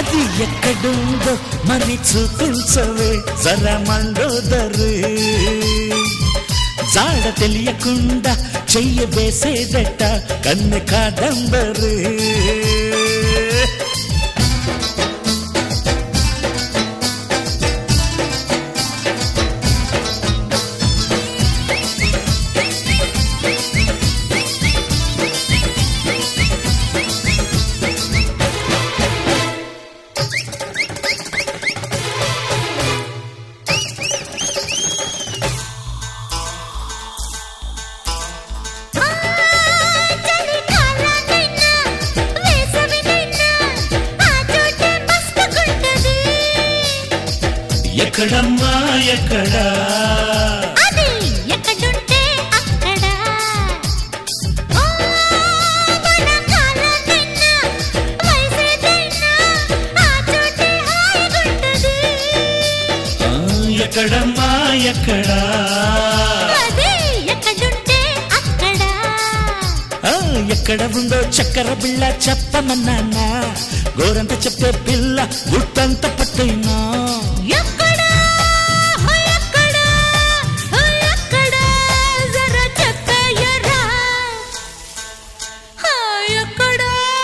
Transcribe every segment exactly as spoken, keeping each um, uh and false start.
అది ఎక్కడుందో మరి చూపించవే జర మండోదరు జాడ తెలియకుండా చెయ్య వేసేదట కన్ను కాదంబరు ఎక్కడమ్మా ఎక్కడా అది ఎక్కడుంటే అక్కడ ఓ వనకాలనైనా వయసేదైనా ఆ చోటే హాయిగుంటది ఎక్కడమ్మా ఎక్కడా అది ఎక్కడుంటే అక్కడ ఎక్కడ ఉందో చక్కెర బిళ్ళ చెప్పమన్నానా గోరంత చెప్పే పిల్ల గుట్టంత పట్టైనా ఎక్కడ ఎక్కడ ఎక్కడ జరా చెప్పయ్యరా ఎక్కడ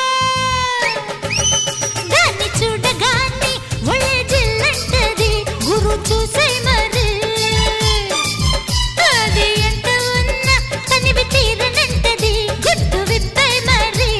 దాన్ని చూడగానే ఒళ్ళే జిల్లంటది గురు చూసే మరి అది ఎంత ఉన్నా కనివి తీరనంటది గుట్టు విప్పే మరి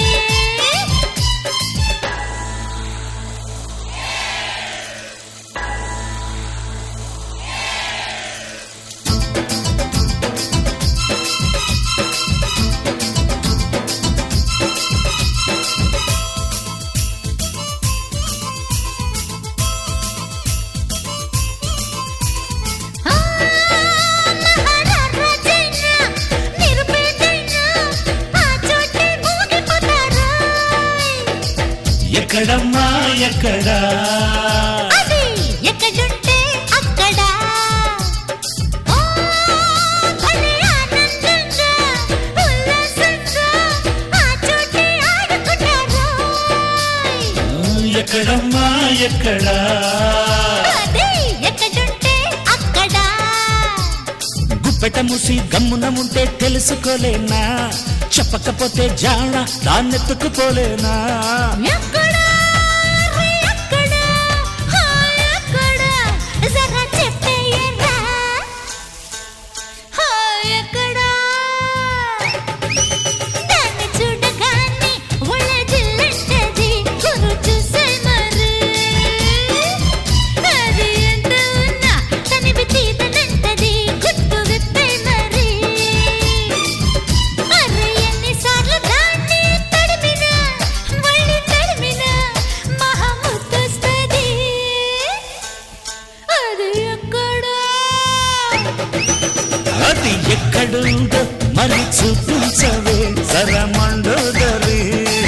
ఎక్కడమ్మా ఎక్కడా అది ఎక్కడుంటే అక్కడ ఓ భలే ఆనందంగా ఉల్లాసంగా ఆ చోటే ఆడుకుంటారు ఎక్కడమ్మా ఎక్కడా అది ఎక్కడుంటే అక్కడ గుప్పెట మూసి గమ్మున ఉంటే తెలుసుకోలేనా చెప్పకపోతే జాణ దాన్నెత్తుకుపోలేనా ఎక్కడ ఎక్కడ ఎక్కడ జరా చెప్పేయరా ఎక్కడ దాన్ని చూడగానే ఒళ్ళ జిల్లంటది గురు చూసే మరి అది ఎంత ఉన్నా తనివి తీతనంటది గుట్టు విప్పే మరి అరే ఎన్నిసార్లు దాన్ని తడిమినా మళ్ళీ తడిమినా మహాముద్దొస్తది అది ఎక్కడ అది ఎక్కడుందో మరి చూపించవే జర మండోదరి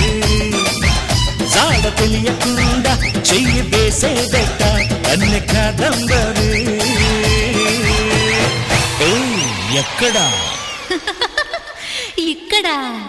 జాడ తెలియకుండా చెయ్యి వేసేదట కన్ను కాదంబరి ఎక్కడా ఇక్కడ